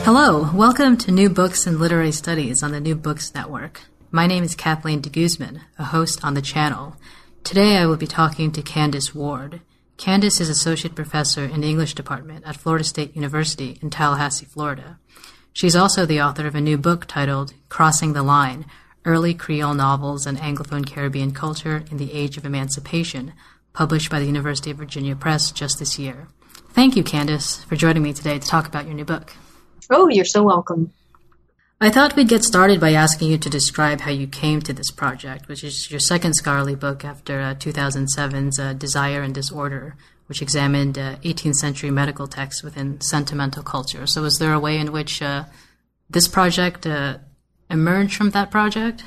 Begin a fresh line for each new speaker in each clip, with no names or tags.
Hello, welcome to New Books and Literary Studies on the New Books Network. My name is Kathleen de Guzman, a host on the channel. Today I will be talking to Candice Ward. Candice is Associate Professor in the English Department at Florida State University in Tallahassee, Florida. She's also the author of a new book titled Crossing the Line, Early Creole Novels and Anglophone Caribbean Culture in the Age of Emancipation, published by the University of Virginia Press just this year. Thank you, Candice, for joining me today to talk about your new book.
Oh, you're so welcome.
I thought we'd get started by asking you to describe how you came to this project, which is your second scholarly book after 2007's Desire and Disorder, which examined 18th century medical texts within sentimental culture. So is there a way in which this project emerged from that project?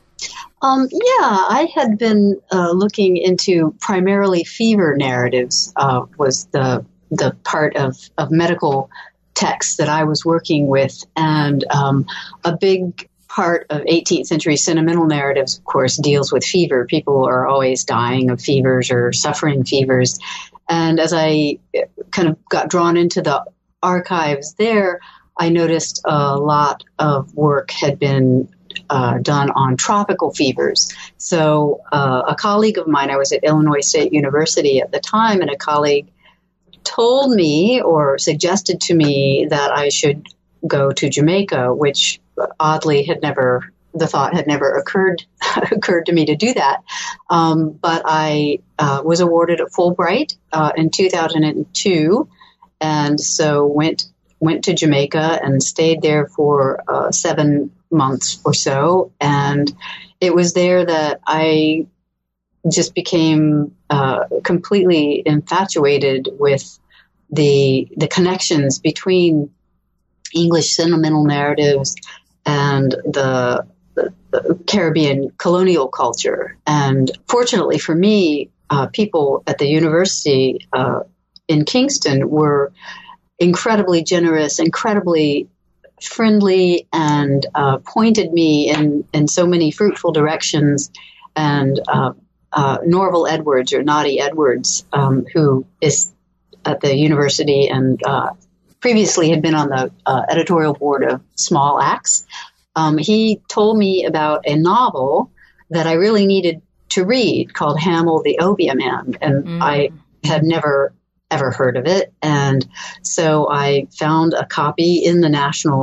I had been looking into primarily fever narratives, was the part of medical texts that I was working with, and a big part of 18th century sentimental narratives, of course, deals with fever. People are always dying of fevers or suffering fevers. And as I kind of got drawn into the archives there, I noticed a lot of work had been done on tropical fevers. So a colleague of mine, I was at Illinois State University at the time, and a colleague told me or suggested to me that I should go to Jamaica, which oddly the thought had never occurred to me to do that. But I was awarded a Fulbright in 2002, and so went to Jamaica and stayed there for 7 months or so. And it was there that I just became completely infatuated with the connections between English sentimental narratives and the Caribbean colonial culture. And fortunately for me, people at the university in Kingston were incredibly generous, incredibly friendly, and pointed me in so many fruitful directions. And Norval Edwards, or Noddy Edwards, who is at the university and previously had been on the editorial board of Small Axe, he told me about a novel that I really needed to read called Hamel the Obeah Man, and I had never ever heard of it. And so I found a copy in the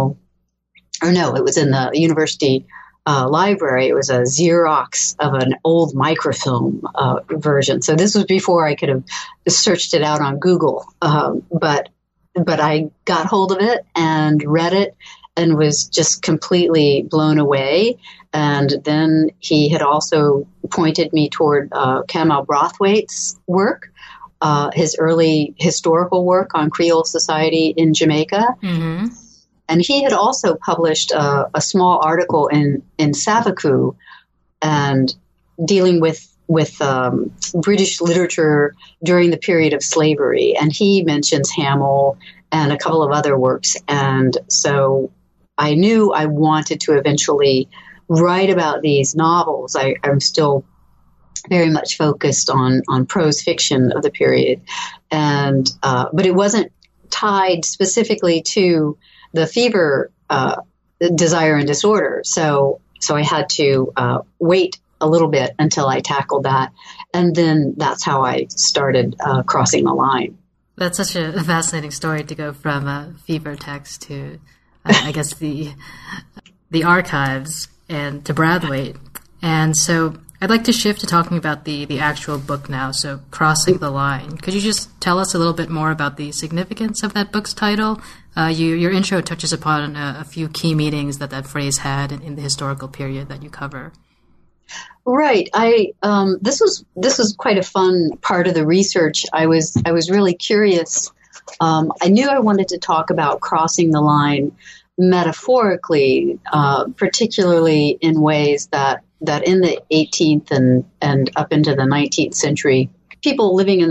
it was in the university library. It was a Xerox of an old microfilm version. So this was before I could have searched it out on Google. But I got hold of it and read it and was just completely blown away. And then he had also pointed me toward Kamau Brathwaite's work, his early historical work on Creole society in Jamaica. Mm-hmm. And he had also published a small article in Savaku, and dealing with British literature during the period of slavery. And he mentions Hamel and a couple of other works. And so I knew I wanted to eventually write about these novels. I'm still very much focused on prose fiction of the period. And but it wasn't tied specifically to the fever, Desire and Disorder. So I had to wait a little bit until I tackled that. And then that's how I started Crossing the Line.
That's such a fascinating story to go from a fever text to, I guess, the archives and to Brathwaite. And so I'd like to shift to talking about the actual book now, so Crossing the Line. Could you just tell us a little bit more about the significance of that book's title? Your intro touches upon a few key meanings that phrase had in the historical period that you cover.
Right. This was quite a fun part of the research. I was really curious. I knew I wanted to talk about crossing the line metaphorically, particularly in ways that in the 18th and up into the 19th century, people living in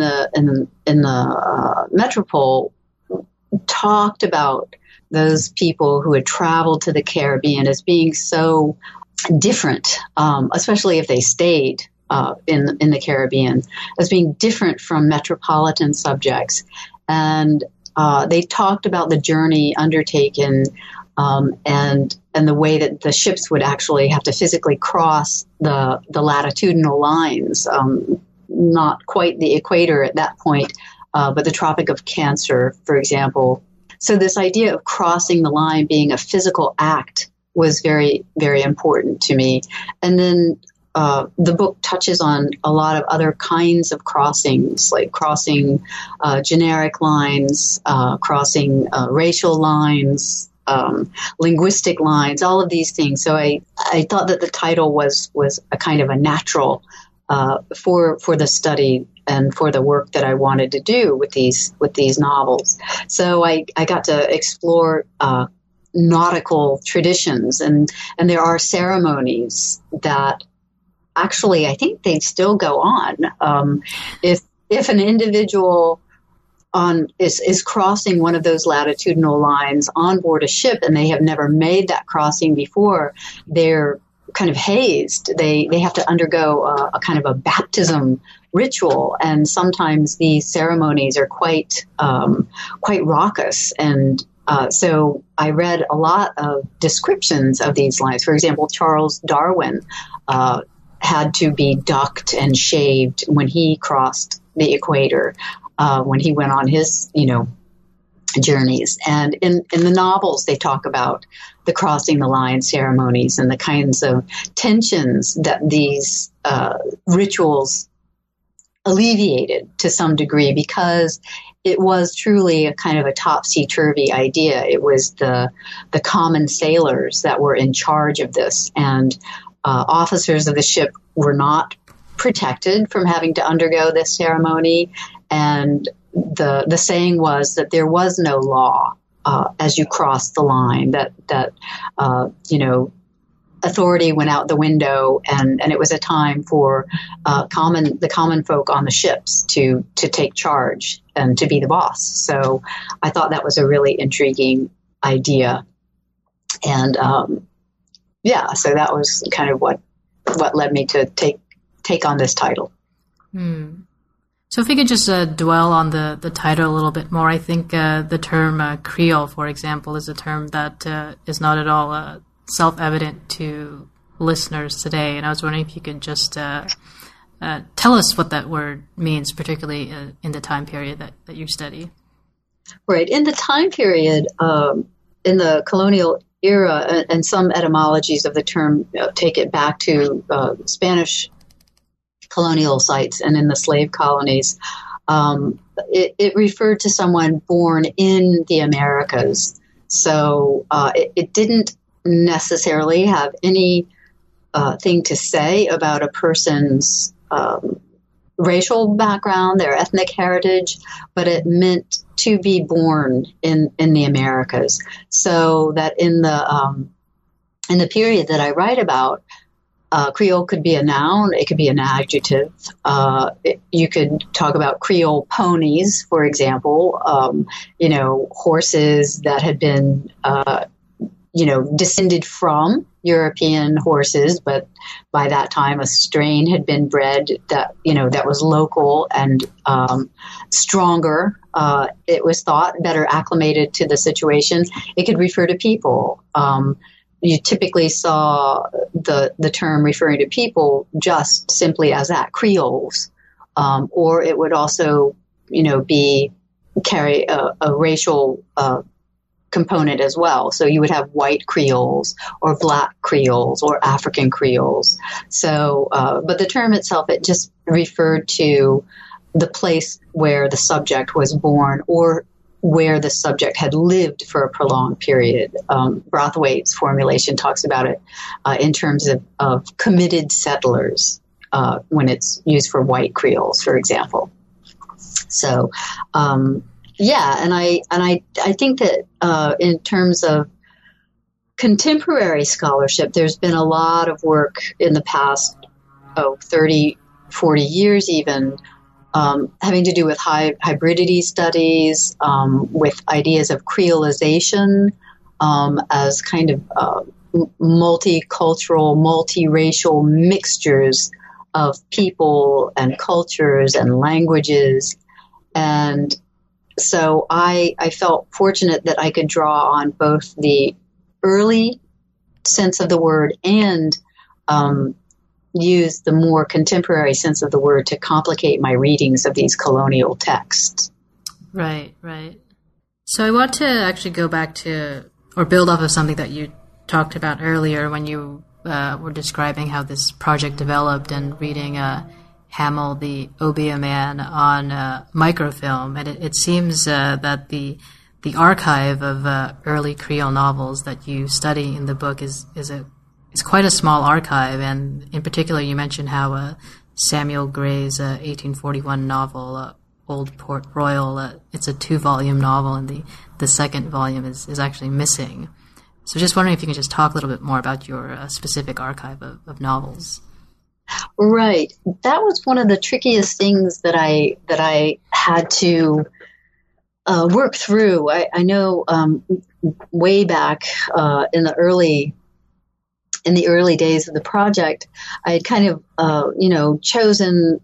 the metropole talked about those people who had traveled to the Caribbean as being so different, especially if they stayed in the Caribbean, as being different from metropolitan subjects. And they talked about the journey undertaken, and the way that the ships would actually have to physically cross the latitudinal lines, not quite the equator at that point, but the Tropic of Cancer, for example. So this idea of crossing the line being a physical act was very, very important to me. And then the book touches on a lot of other kinds of crossings, like crossing generic lines, crossing racial lines, linguistic lines, all of these things. So I thought that the title was a kind of a natural for the study and for the work that I wanted to do with these novels. So I got to explore nautical traditions, and there are ceremonies that actually I think they still go on. If an individual is crossing one of those latitudinal lines on board a ship and they have never made that crossing before, they're kind of hazed. They have to undergo a kind of a baptism ritual, and sometimes these ceremonies are quite raucous. And so I read a lot of descriptions of these lines. For example, Charles Darwin had to be ducked and shaved when he crossed the equator, when he went on his, journeys. And in the novels, they talk about the crossing the line ceremonies and the kinds of tensions that these rituals alleviated to some degree, because it was truly a kind of a topsy-turvy idea. It was the common sailors that were in charge of this, and officers of the ship were not protected from having to undergo this ceremony. And the saying was that there was no law as you crossed the line, that authority went out the window, and it was a time for the common folk on the ships to take charge and to be the boss. So I thought that was a really intriguing idea. And so that was kind of what led me to take on this title.
So if we could just dwell on the title a little bit more, I think the term Creole, for example, is a term that is not at all self-evident to listeners today. And I was wondering if you could just tell us what that word means, particularly in the time period that you study.
Right. In the time period, in the colonial era, and some etymologies of the term take it back to Spanish colonial sites and in the slave colonies, it referred to someone born in the Americas. So it didn't necessarily have any thing to say about a person's racial background, their ethnic heritage, but it meant to be born in the Americas. So that in the period that I write about, Creole could be a noun, it could be an adjective. You could talk about Creole ponies, for example, horses that had been, descended from European horses, but by that time a strain had been bred that was local and stronger. It was thought better acclimated to the situation. It could refer to people. You typically saw the term referring to people just simply as that, Creoles, or it would also, carry a racial component as well. So you would have white Creoles or black Creoles or African Creoles. So, but the term itself, it just referred to the place where the subject was born or where the subject had lived for a prolonged period. Brathwaite's formulation talks about it in terms of committed settlers when it's used for white Creoles, for example. So, and I think that in terms of contemporary scholarship, there's been a lot of work in the past 30, 40 years even, having to do with hybridity studies, with ideas of creolization as kind of multicultural, multiracial mixtures of people and cultures and languages. And so I felt fortunate that I could draw on both the early sense of the word and use the more contemporary sense of the word to complicate my readings of these colonial texts.
Right, right. So I want to actually go back to, or build off of something that you talked about earlier when you were describing how this project developed and reading Hamel, the Obeah Man, on microfilm. And it seems that the archive of early Creole novels that you study in the book is quite a small archive. And in particular, you mentioned how Samuel Gray's 1841 novel, Old Port Royal, it's a 2-volume novel, and the second volume is actually missing. So just wondering if you can just talk a little bit more about your specific archive of novels.
Right. That was one of the trickiest things that I had to work through. I know way back in the early days of the project, I had kind of chosen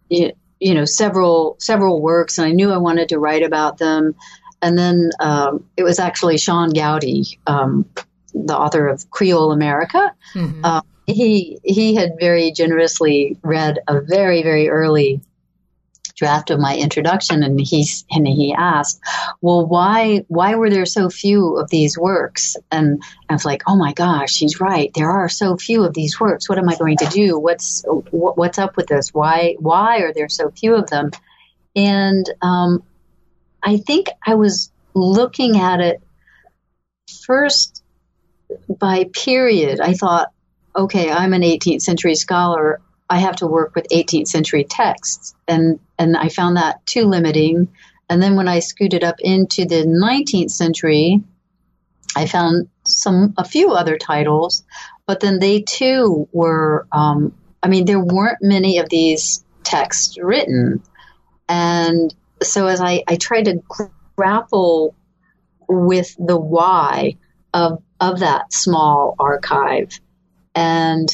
several works, and I knew I wanted to write about them. And then it was actually Sean Gowdy, the author of Creole America. Mm-hmm. He had very generously read a very, very early draft of my introduction, and he asked, well, why were there so few of these works? And I was like, oh my gosh, he's right. There are so few of these works. What am I going to do? What's up with this? Why are there so few of them? And I think I was looking at it first by period. I thought, okay, I'm an 18th century scholar. I have to work with 18th century texts. And I found that too limiting. And then when I scooted up into the 19th century, I found a few other titles, but then they too were, there weren't many of these texts written. And so as I tried to grapple with the why of that small archive, and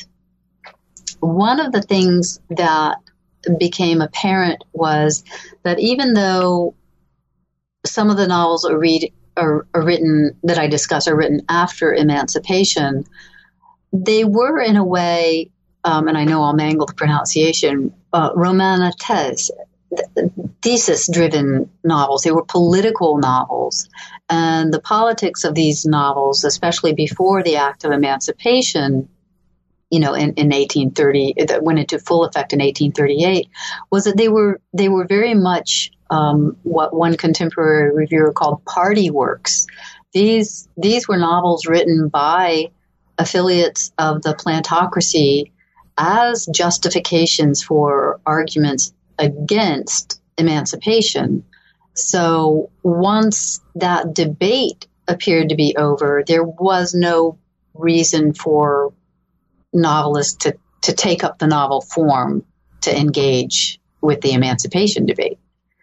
one of the things that became apparent was that even though some of the novels are written that I discuss are written after emancipation, they were in a way, and I know I'll mangle the pronunciation, romanatese, thesis-driven novels. They were political novels. And the politics of these novels, especially before the Act of Emancipation, in 1830, that went into full effect in 1838, was that they were very much what one contemporary reviewer called party works. These were novels written by affiliates of the plantocracy as justifications for arguments against emancipation. So once that debate appeared to be over, there was no reason for novelists to take up the novel form to engage with the emancipation debate.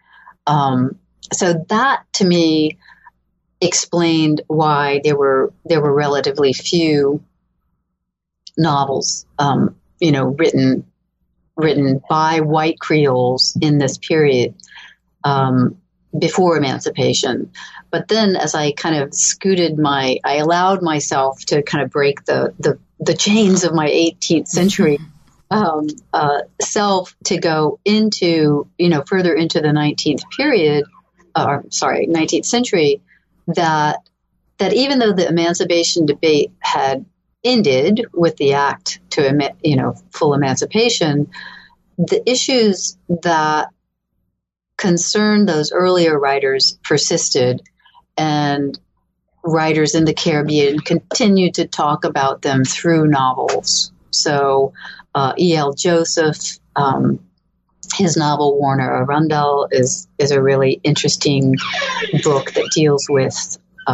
So that to me explained why there were relatively few novels, written by white Creoles in this period before emancipation. But then as I kind of I allowed myself to kind of break the chains of my 18th century self to go into, further into the 19th century, that even though the emancipation debate had ended with the act to, full emancipation, the issues that concerned those earlier writers persisted, and writers in the Caribbean continued to talk about them through novels. So E.L. Joseph, his novel Warner Arundel is a really interesting book that deals with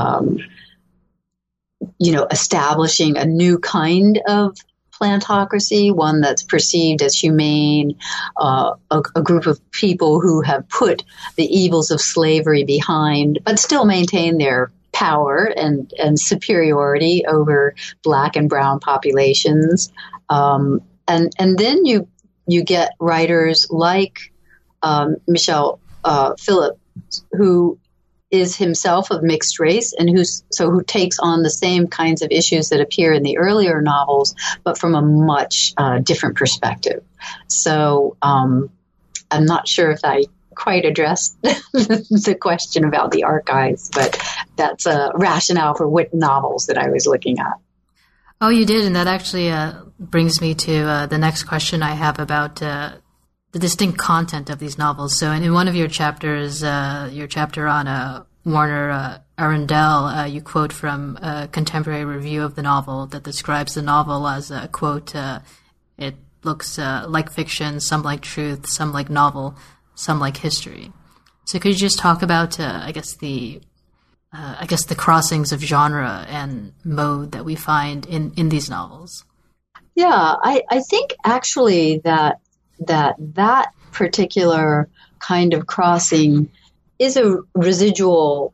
establishing a new kind of plantocracy, one that's perceived as humane, a group of people who have put the evils of slavery behind, but still maintain their power and superiority over Black and brown populations. And then you get writers like Michelle Philip who is himself of mixed race and who takes on the same kinds of issues that appear in the earlier novels, but from a much different perspective. So I'm not sure if I quite addressed the question about the archives, but that's a rationale for what novels that I was looking at.
Oh, you did, and that actually brings me to the next question I have about the distinct content of these novels. So in one of your chapters, your chapter on Warner Arundel, you quote from a contemporary review of the novel that describes the novel as, quote, it looks like fiction, some like truth, some like novel, some like history. So could you just talk about, I guess the crossings of genre and mode that we find in these novels?
Yeah, I think actually that particular kind of crossing is a residual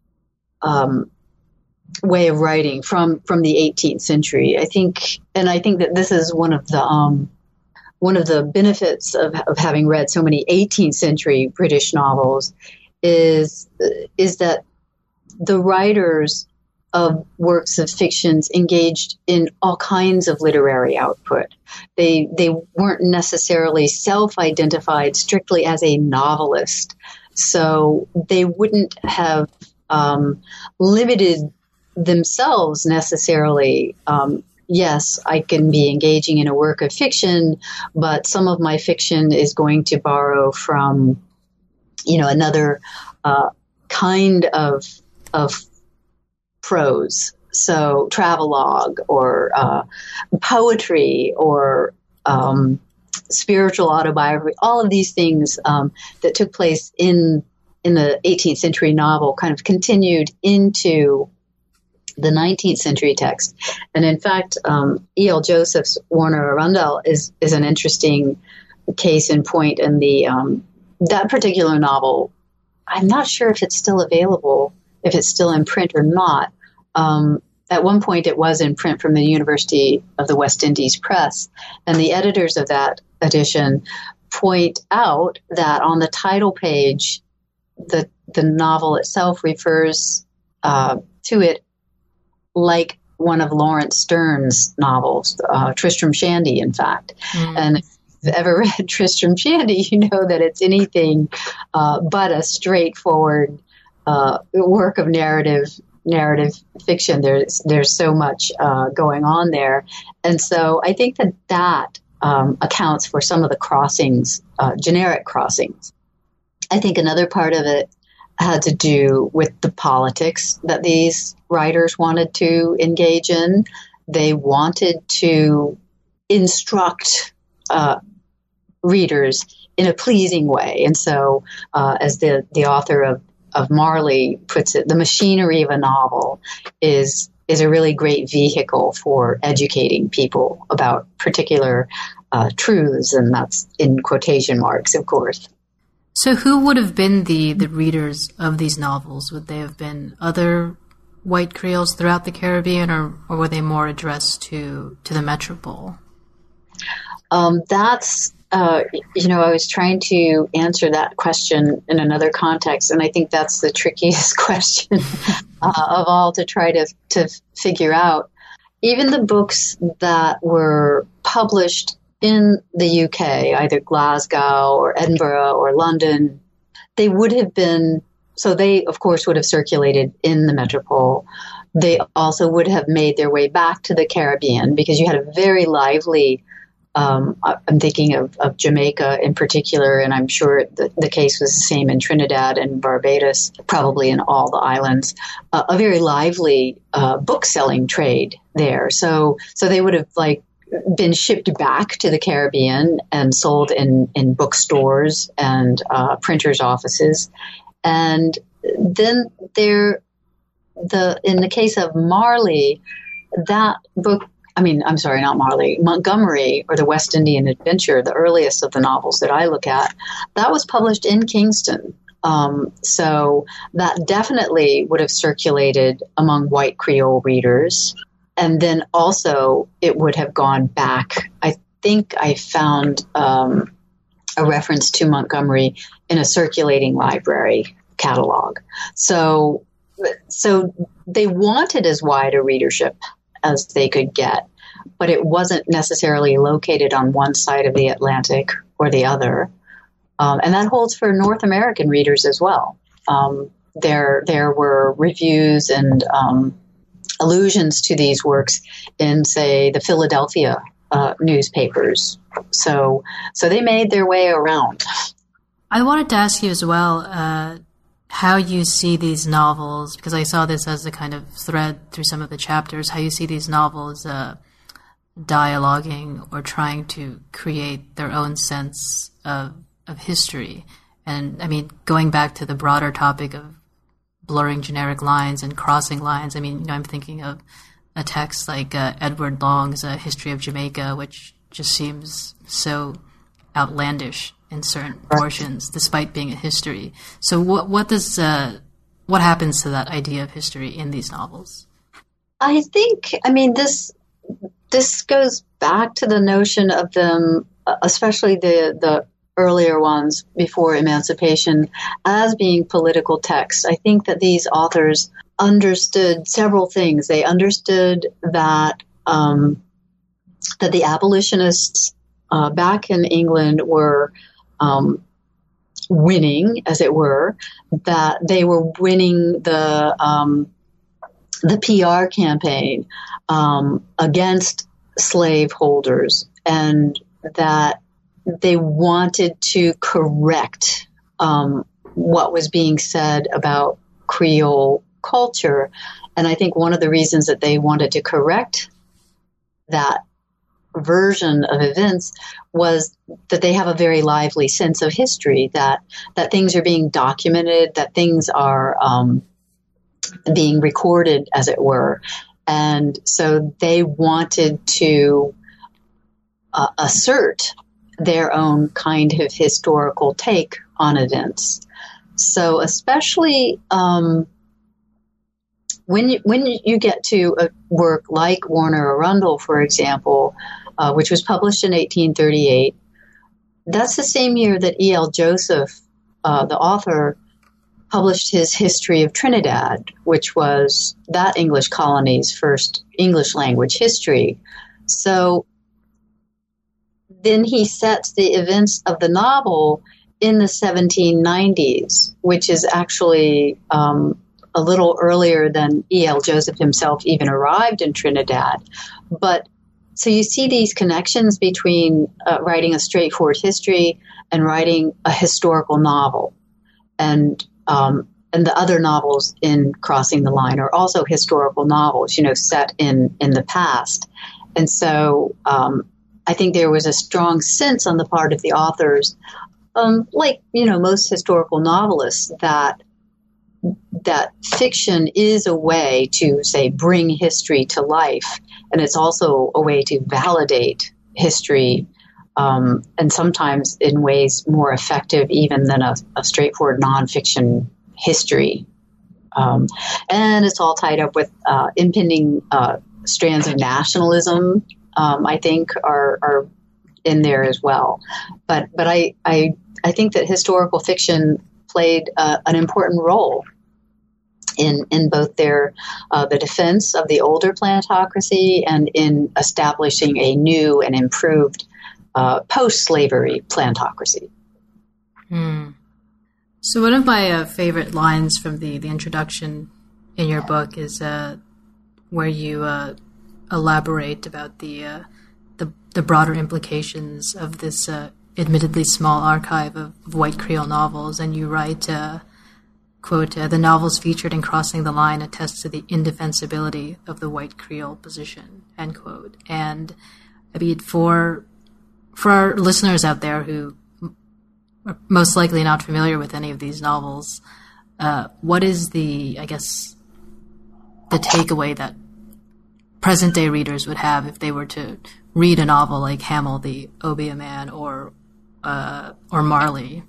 way of writing from the 18th century. I think that this is one of the benefits of having read so many 18th century British novels is that the writers of works of fictions engaged in all kinds of literary output. They weren't necessarily self-identified strictly as a novelist, so they wouldn't have limited themselves necessarily. Yes, I can be engaging in a work of fiction, but some of my fiction is going to borrow from, another kind of prose. So travelogue or poetry or spiritual autobiography, all of these things that took place in the 18th century novel kind of continued into the 19th century text. And in fact, E.L. Joseph's Warner Arundel is an interesting case in point. And that particular novel, I'm not sure if it's still available, if it's still in print or not. At one point, it was in print from the University of the West Indies Press, and the editors of that edition point out that on the title page, the novel itself refers to it like one of Lawrence Stern's novels, Tristram Shandy, in fact. And if you've ever read Tristram Shandy, you know that it's anything but a straightforward work of narrative fiction. There's so much going on there, and so I think that accounts for some of the crossings, generic crossings. I think another part of it had to do with the politics that these writers wanted to engage in. They wanted to instruct readers in a pleasing way, and so as the author of Marley puts it, the machinery of a novel is a really great vehicle for educating people about particular truths, and that's in quotation marks, of course.
So who would have been the readers of these novels? Would they have been other white Creoles throughout the Caribbean, or were they more addressed to the metropole?
That's I was trying to answer that question in another context, and I think that's the trickiest question of all to try to figure out. Even the books that were published in the UK, either Glasgow or Edinburgh or London, they would have been, so they, of course, would have circulated in the metropole. They also would have made their way back to the Caribbean because you had a very lively I'm thinking of Jamaica in particular, and I'm sure the case was the same in Trinidad and Barbados, probably in all the islands, a very lively book-selling trade there. So they would have been shipped back to the Caribbean and sold in bookstores and printers' offices. And then in the case of Marley, that book, not Marley, Montgomery, or the West Indian Adventure, the earliest of the novels that I look at, that was published in Kingston. So that definitely would have circulated among white Creole readers. And then also it would have gone back. I think I found a reference to Montgomery in a circulating library catalog. So they wanted as wide a readership as they could get, but it wasn't necessarily located on one side of the Atlantic or the other. And that holds for North American readers as well. There were reviews and allusions to these works in, say, the Philadelphia newspapers. So they made their way around.
I wanted to ask you as well how you see these novels, because I saw this as a kind of thread through some of the chapters, how you see these novels dialoguing or trying to create their own sense of history. And I mean, going back to the broader topic of blurring generic lines and crossing lines, I mean, I'm thinking of a text like Edward Long's History of Jamaica, which just seems so outlandish in certain portions, despite being a history. So what happens to that idea of history in these novels?
I think, this goes back to the notion of them, especially the earlier ones before emancipation, as being political texts. I think that these authors understood several things. They understood that that the abolitionists back in England were winning, as it were, that they were winning the PR campaign against slaveholders, and that they wanted to correct what was being said about Creole culture. And I think one of the reasons that they wanted to correct that version of events was that they have a very lively sense of history, that things are being documented, that things are being recorded, as it were. And so they wanted to assert their own kind of historical take on events. So especially when you get to a work like Warner Arundel, for example, which was published in 1838, that's the same year that E.L. Joseph, the author, published his History of Trinidad, which was that English colony's first English language history. So then he sets the events of the novel in the 1790s, which is actually a little earlier than E.L. Joseph himself even arrived in Trinidad. But so you see these connections between writing a straightforward history and writing a historical novel. And the other novels in Crossing the Line are also historical novels, set in the past. And so I think there was a strong sense on the part of the authors, like most historical novelists, that fiction is a way to, say, bring history to life, and it's also a way to validate history, and sometimes in ways more effective even than a straightforward nonfiction history. And it's all tied up with impending strands of nationalism, I think, are in there as well. But I think that historical fiction played an important role in both the defense of the older plantocracy and in establishing a new and improved post-slavery plantocracy.
So one of my favorite lines from the introduction in your book is where you elaborate about the broader implications of this admittedly small archive of white Creole novels, and you write, quote, "The novels featured in Crossing the Line attest to the indefensibility of the white Creole position," end quote. And I mean, for our listeners out there who are most likely not familiar with any of these novels, what is the takeaway that present-day readers would have if they were to read a novel like Hamel the Obeah Man or Marley?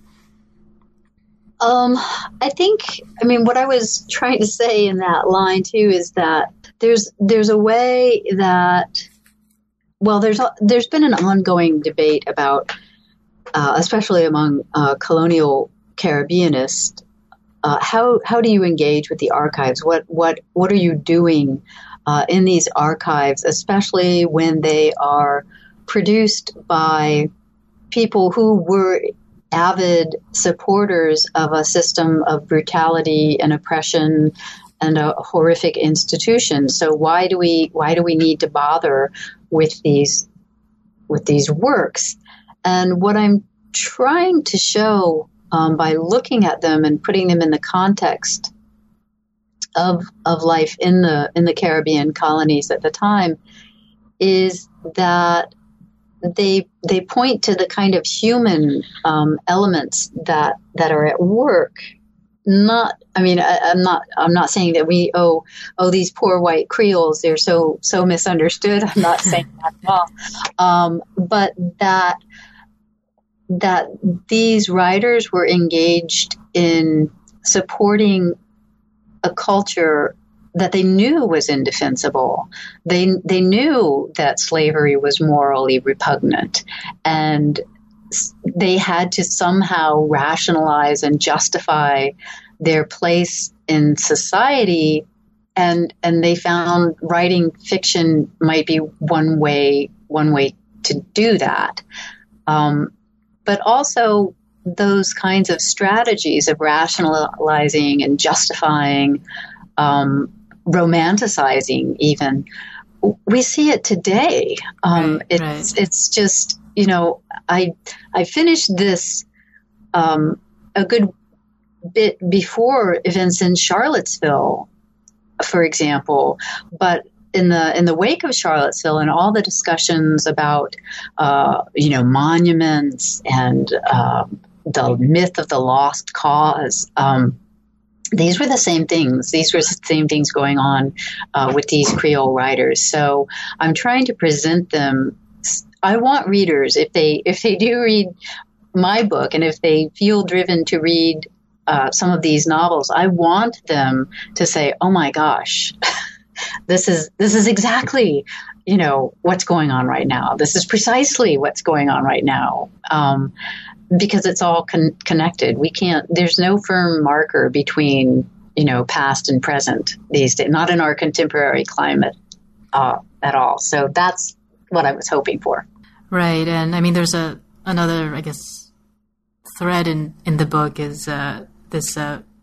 I think, what I was trying to say in that line too is that there's a way that, well, there's been an ongoing debate about, especially among colonial Caribbeanists, how do you engage with the archives? What are you doing in these archives, especially when they are produced by people who were avid supporters of a system of brutality and oppression and a horrific institution? So why do we need to bother with these works? And what I'm trying to show by looking at them and putting them in the context of life in the Caribbean colonies at the time is that they point to the kind of human elements that are at work. I'm not saying that we these poor white Creoles, they're so misunderstood. I'm not saying that at all. But that these writers were engaged in supporting a culture that they knew was indefensible. They knew that slavery was morally repugnant, and they had to somehow rationalize and justify their place in society, and they found writing fiction might be one way to do that. But also those kinds of strategies of rationalizing and justifying, romanticizing even, we see it today. It's just, I finished this a good bit before events in Charlottesville, for example, but in the wake of Charlottesville and all the discussions about monuments and the myth of the lost cause, these were the same things. These were the same things going on with these Creole writers. So I'm trying to present them. I want readers, if they do read my book and if they feel driven to read some of these novels, I want them to say, "Oh my gosh, this is exactly what's going on right now. This is precisely what's going on right now." Because it's all connected. There's no firm marker between, past and present these days, not in our contemporary climate at all. So that's what I was hoping for.
Right. And I mean, there's another, I guess, thread in the book is this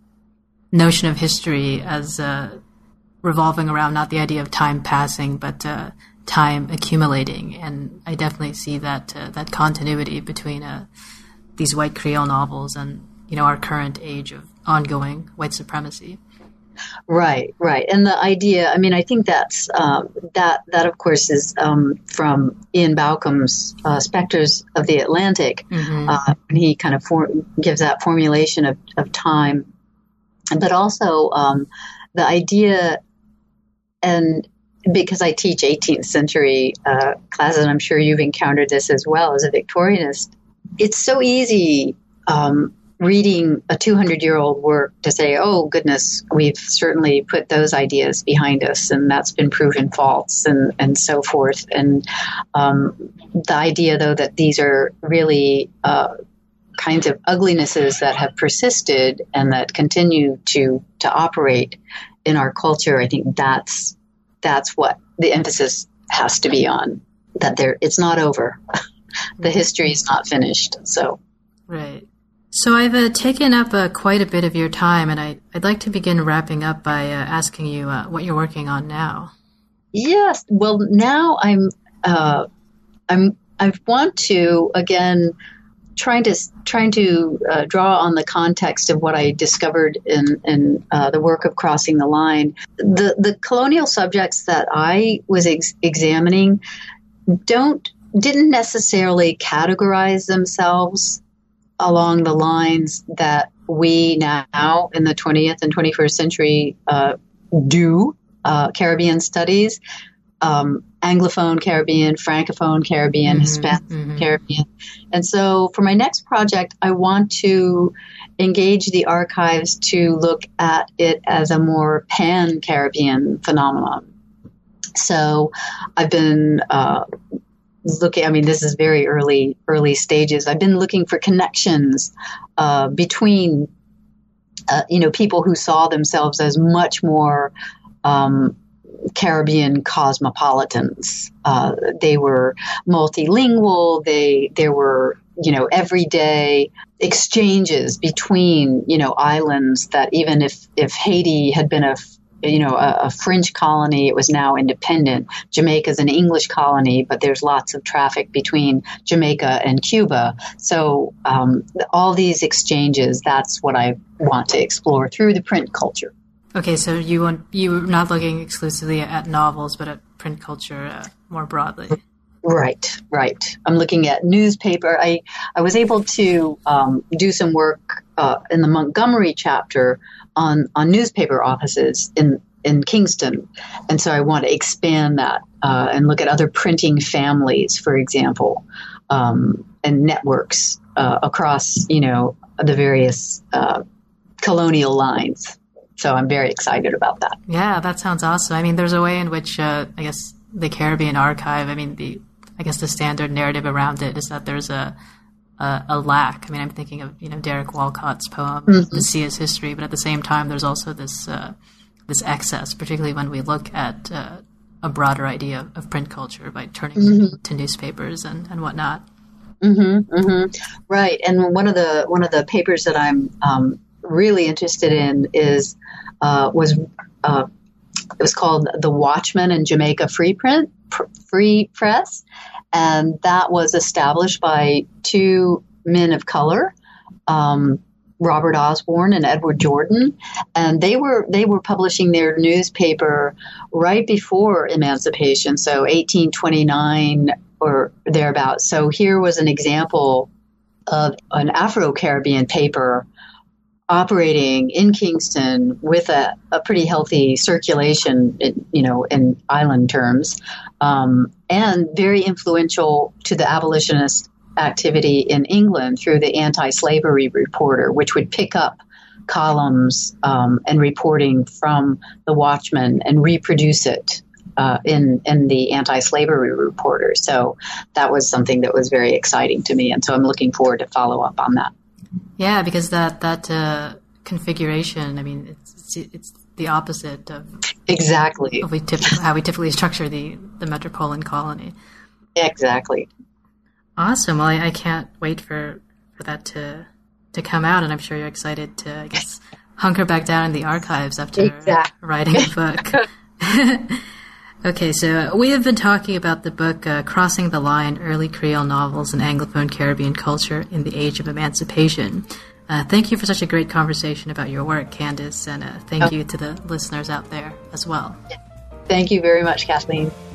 notion of history as revolving around not the idea of time passing, but time accumulating. And I definitely see that continuity between these white Creole novels and, our current age of ongoing white supremacy.
Right. And the idea, I think that's, that of course is from Ian Balcom's Spectres of the Atlantic. Mm-hmm. And he kind of gives that formulation of time, but also the idea, and because I teach 18th century classes, and I'm sure you've encountered this as well as a Victorianist, it's so easy reading a 200-year-old work to say, oh, goodness, we've certainly put those ideas behind us, and that's been proven false, and so forth. And the idea, though, that these are really kinds of uglinesses that have persisted and that continue to operate in our culture, I think that's what the emphasis has to be on, that it's not over. The history is not finished. So,
right. So I've taken up quite a bit of your time, and I'd like to begin wrapping up by asking you what you're working on now.
Yes. Well, now I want to again trying to draw on the context of what I discovered in the work of Crossing the Line. The colonial subjects that I was examining didn't necessarily categorize themselves along the lines that we now in the 20th and 21st century do Caribbean studies, Anglophone Caribbean, Francophone Caribbean, mm-hmm, Hispanic mm-hmm. Caribbean. And so for my next project, I want to engage the archives to look at it as a more pan-Caribbean phenomenon. So I've been looking, this is very early stages. I've been looking for connections between people who saw themselves as much more Caribbean cosmopolitans. They were multilingual. There were, everyday exchanges between, islands that even if Haiti had been a French colony, it was now independent. Jamaica's an English colony, but there's lots of traffic between Jamaica and Cuba. So all these exchanges, that's what I want to explore through the print culture.
Okay, so you're not looking exclusively at novels, but at print culture more broadly.
Right. I'm looking at newspaper. I was able to do some work in the Montgomery chapter on newspaper offices in Kingston. And so I want to expand that and look at other printing families, for example, and networks across, the various colonial lines. So I'm very excited about that.
Yeah, that sounds awesome. I mean, there's a way in which, I guess, the Caribbean Archive, the standard narrative around it is that there's a lack. I mean, I'm thinking of, Derek Walcott's poem, The Sea is History, but at the same time, there's also this excess, particularly when we look at a broader idea of print culture by turning to newspapers and whatnot.
Right. And one of the papers that I'm really interested in was called The Watchman in Jamaica Free Press, and that was established by two men of color, Robert Osborne and Edward Jordan, and they were publishing their newspaper right before emancipation, so 1829 or thereabouts. So here was an example of an Afro-Caribbean paper operating in Kingston with a pretty healthy circulation, in island terms, and very influential to the abolitionist activity in England through the Anti-Slavery Reporter, which would pick up columns and reporting from the Watchman and reproduce it in the Anti-Slavery Reporter. So that was something that was very exciting to me, and so I'm looking forward to follow up on that.
Yeah, because that configuration, I mean, it's the opposite of
exactly
how we typically structure the metropolitan colony.
Exactly.
Awesome. Well, I can't wait for that to come out, and I'm sure you're excited to, I guess, hunker back down in the archives after writing a book. Okay, so we have been talking about the book Crossing the Line, Early Creole Novels and Anglophone Caribbean Culture in the Age of Emancipation. Thank you for such a great conversation about your work, Candace, and thank you to the listeners out there as well.
Thank you very much, Kathleen.